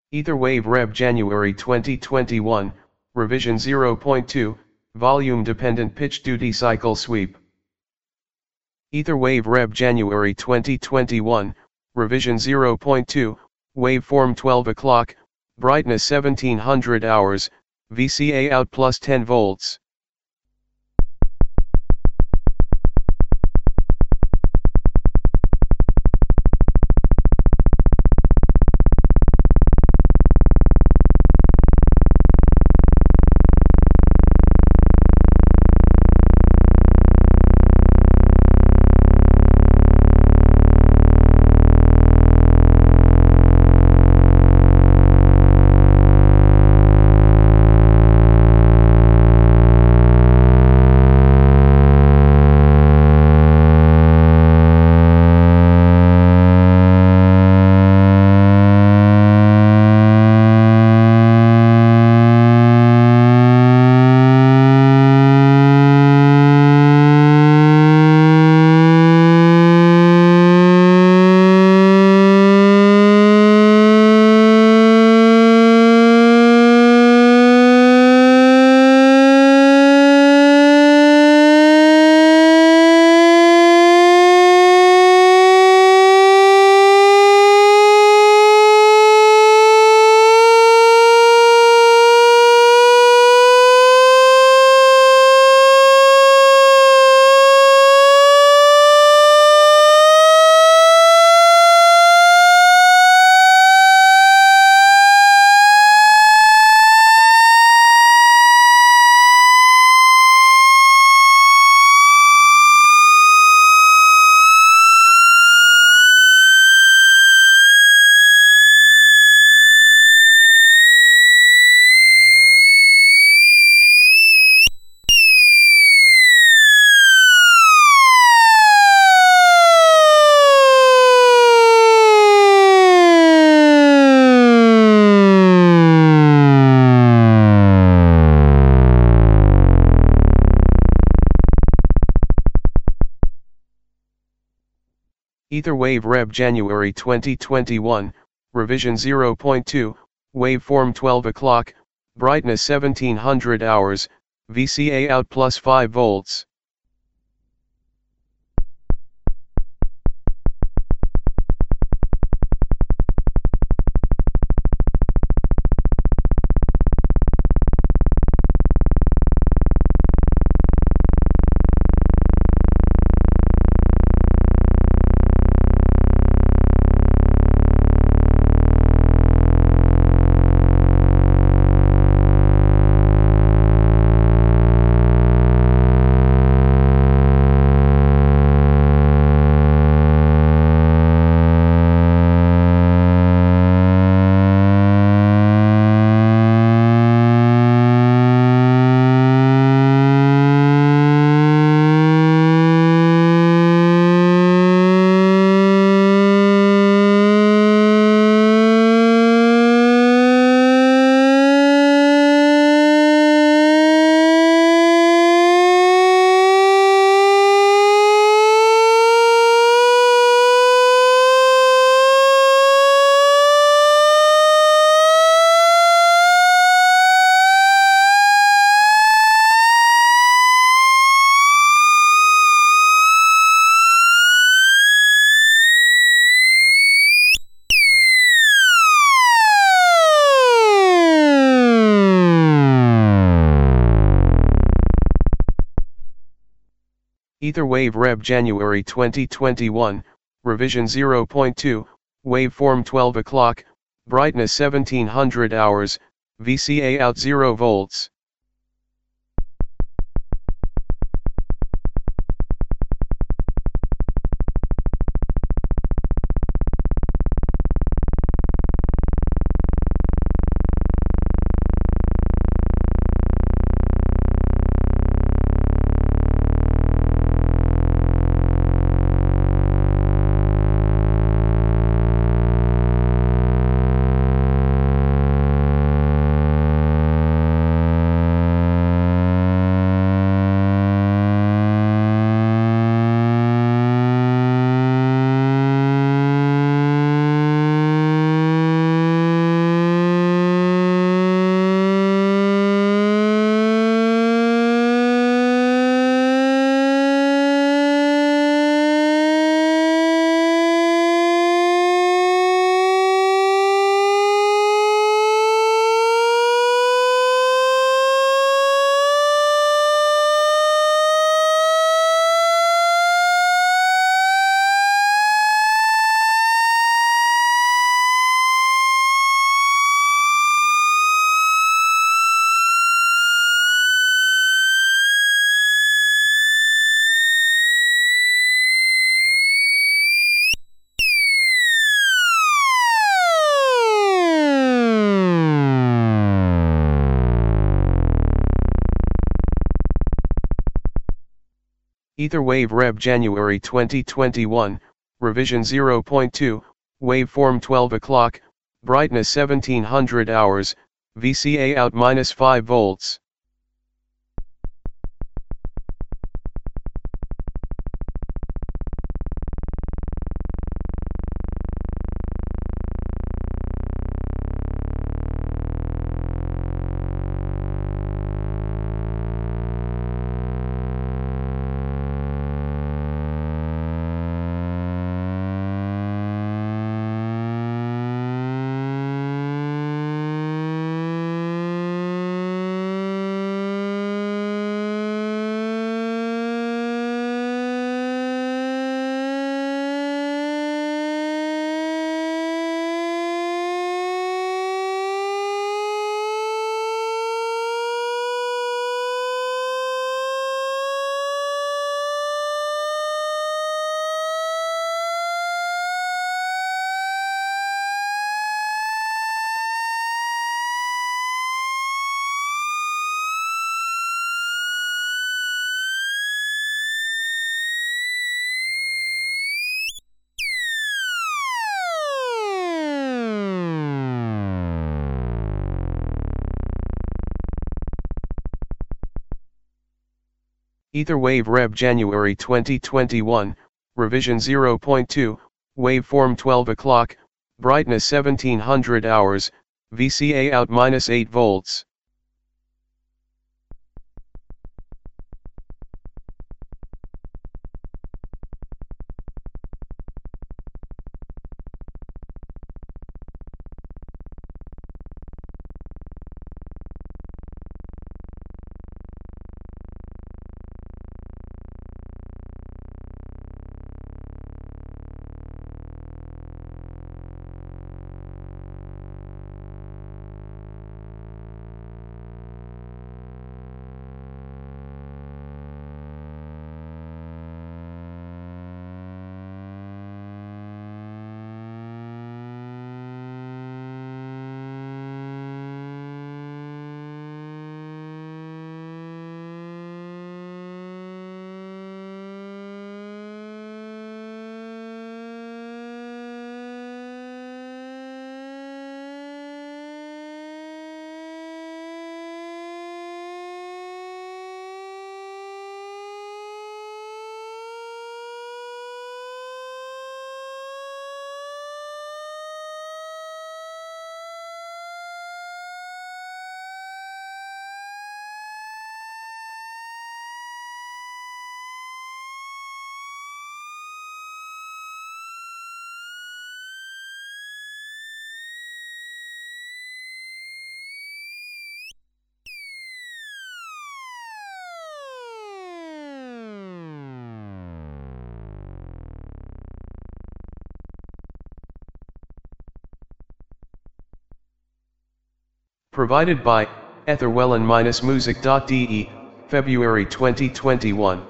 Etherwave Reb January 2021, Revision 0.2, Volume Dependent Pitch Duty Cycle Sweep. Etherwave Reb January 2021, Revision 0.2, Waveform 12 o'clock, Brightness 1700 hours, VCA out plus 10 volts. Etherwave Reb January 2021, Revision 0.2, Waveform 12 o'clock, Brightness 1700 hours, VCA out plus 5 volts. Etherwave Reb January 2021, Revision 0.2, Waveform 12 o'clock, Brightness 1700 hours, VCA out 0 volts. Etherwave Reb January 2021, revision 0.2, waveform 12 o'clock, brightness 1700 hours, VCA out -5 volts. Etherwave Reb January 2021, revision 0.2, waveform 12 o'clock, brightness 1700 hours, VCA out -8 volts. Provided by Etherwellen-music.de, February 2021.